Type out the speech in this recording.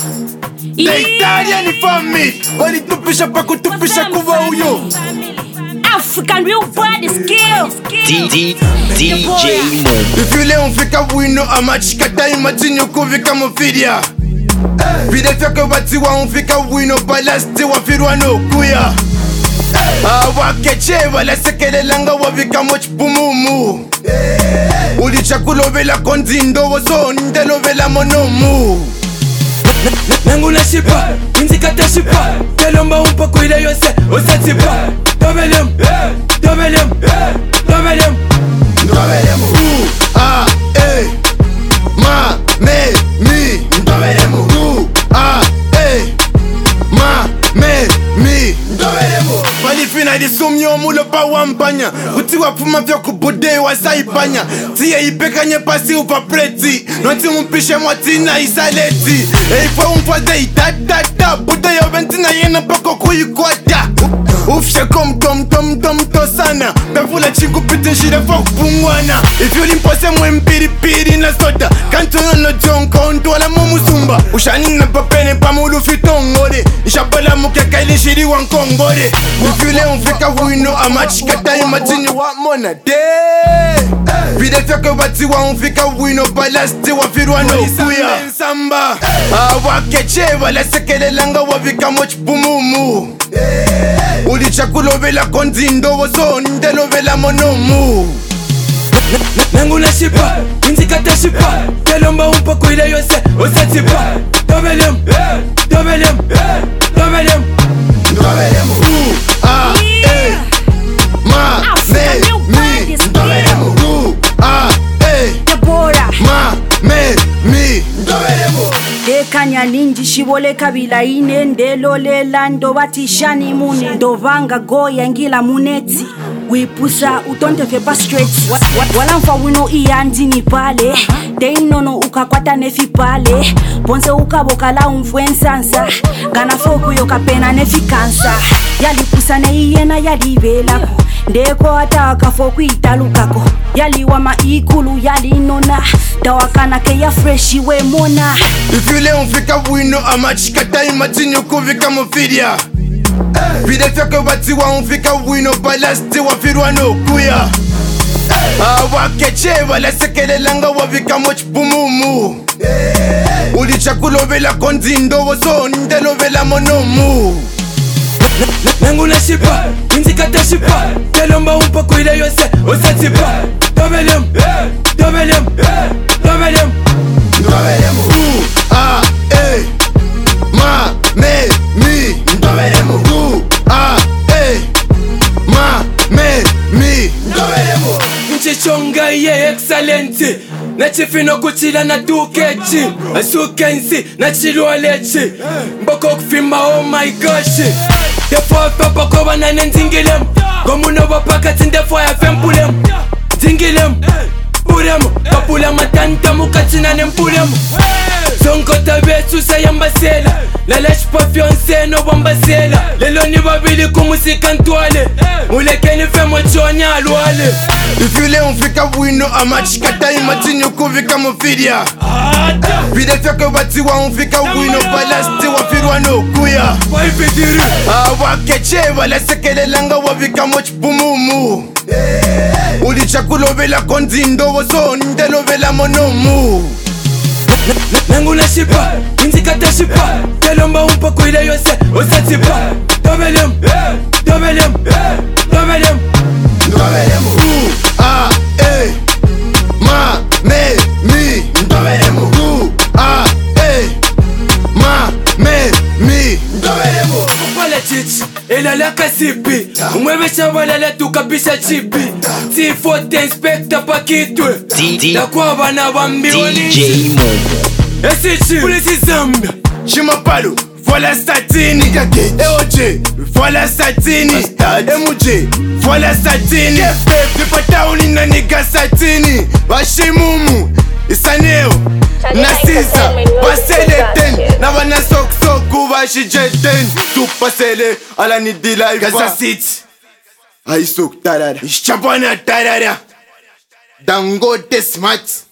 Italian family. Walitupisha pa kutupisha kuwa uyo. African real body skills. DJ Mo. Ifile unfika wino amachikata imatinyo kuvika mufidia. Vide fyaka watiwa unfika wino balasti wafirwa no kuya. Wakeche wala sekele langa wavika mochpumumu. Ulichakulovela konzindo wazo ndelovela monomu. Nangu na shipa, inzikata shipa. Telomba umpako ila yose, osatipa. Dobelem, dobelem, dobelem. Dobelem, ma, me, mi. Dobelem, ma, me, mi. Dobelem. Malifina di sumyo mulo pa wampanya. Utiwa puma vyo kubude wa saipanya. Tiye ipekanye pasi upa preti. Nonti mpishe mwatina isaleti. Eipo umfade itatata. Buda ya ventina yena pako kuyikwata. Ufshe kom tom to sana. Befula chingu piti nshire fok pungwana. If you limpose mwempiri piri na soda. Kantono no jonko ontwala mumusumba. Ushanina papene pamulu fitongore. Ishabala mukeka ili shiri wankongore. Ifile unfika wino amachikata imatinyo wa mona de. Vide fyaka watiwa unfika wino balasti wafirwa no kuya. Samba wakeche wala sekele langa wavika mochpumumu. Ulichakulovela konzindo wazo ndelovela monomu. Nangu na shipa, inzikata shipa. Telomba umpako ila yose, osatipa. Dobelem, dobelem, dobelem. Dobelem, ma, me, mi. Dobelem, ma, me, mi. Dobelem. Dekanya ninji shibole kabila ine ndelole lando batishani mune dovanga goya ngila muneti wipusa utonte fepa straight wala mfa wino iyanzi ni pale deinono ukakwata nefi pale ponse ukabokala umfwensansa gana foku yokapena nefi kansa yalipusa ne iyena yalibelako ndeko ataka foku italukako yaliwama ikulu yalinona tawakana ke ya freshi we mona. Ifile unfika wino amachikata imatinyo kuvika mufidia. Vide fyaka watiwa unfika wino balasti wafirwa no kuya. Wakeche wala sekele langa wavika mochpumumu. Ulichakulovela konzindo wazo ndelovela monomu. Nangu na shipa, inzikata shipa. Telomba umpako ila yose, osatipa. Dobelem, dobelem, dobelem. Dobelem, ma, me, mi. Dobelem, ma, me, mi. Dobelem. Nchichonga ye excellenti. Nachifino kuchila na tukechi. Asukensi, nachilwalechi. Mboko kufima oh my gosh. Defo papa koba na nenzingilem. Gomuno wapaka tindefo ya fempulem. Zingilem, purem. Kapula matanta mukatina nempulem. Zonko tabetu sayambasela. Lalash pa fiancé no bambasela. Lelo ni babili kumusika ntwale. Mulekeni femo chonya alwale. Ifile unfika wino amachikata imatinyo kuvika mufidia. Vide fyaka watiwa unfika wino balasti wafirwa no kuya. Wakeche wala sekele langa wavika mochpumumu. Ulichakulovela konzindo wazo ndelovela monomu. Nangu na shipa, inzikata shipa. Telomba umpako ila yose, osatipa. Dobelem, dobelem, dobelem. Dobelem, ma, me, mi. Dobelem, ma, me, mi. Dobelem. Wala chichi, ela la kasipi. Umwebesha wala la tukabisha chipi. T4 inspector pakitwe. La kwa bana bambioni. DJ Mo. Esichi, polisi zambia. Shimapalo, voilà Statini. EOJ, voilà Statini. MJ, voilà Statini. Vipatauli na niga Statini. Washimumu, Isaneo, Nasisa, Baseleten. Na wana sok washijeten. Tupasele, ala ni dila ifa. Gaza City. Aisok tarara. Ishapana tarara. Dangote Smart.